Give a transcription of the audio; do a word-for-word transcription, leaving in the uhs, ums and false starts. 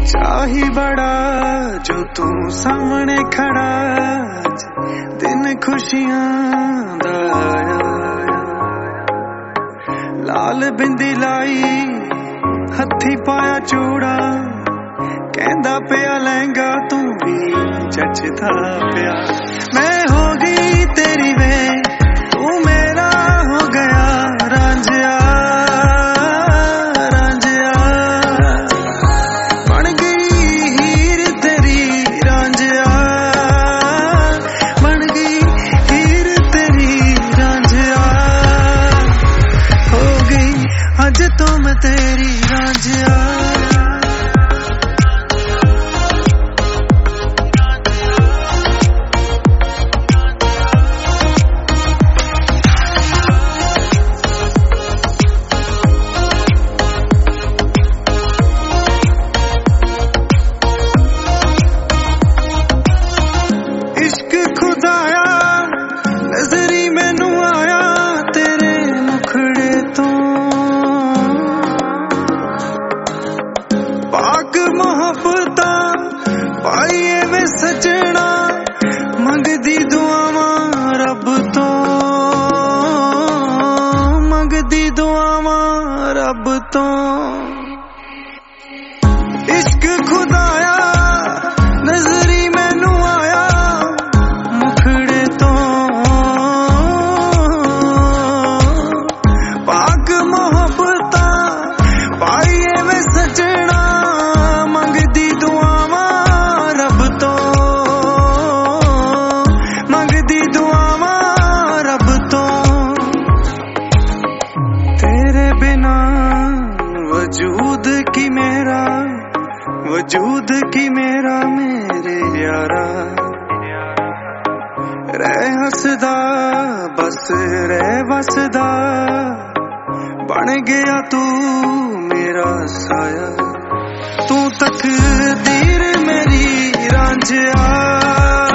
चाही बड़ा जो तू सामने खड़ा, दिन खुशियां दा आया। लाल बिंदी लाई हथी पाया चूड़ा, कहंदा पिया लहंगा तू भी जचदा पिया। मैं हो गई तेरी वे तू मेरा हो गया रांझिया रांझिया, बन गई हीर तेरी रांझिया, बन गई हीर तेरी रांझिया, हो गई अज तो मैं तेरी रांझिया। पाइए में सजना मंगदी दुआवां रब तो, मंगदी दुआवां रब तो। इश्क खुदाया नजरी मैनू आया मुखड़े तो, पाक मोहब्बता पाइए में सजना मंगदी दुआवां रब तो, मंगदी दुआवां रब तो। तेरे बिना वजूद की मेरा, वजूद की मेरा मेरे यारा, रह हसदा बस रह बसदा, बन गया तू मेरा साया। तू तकदीर मेरी रांझिया।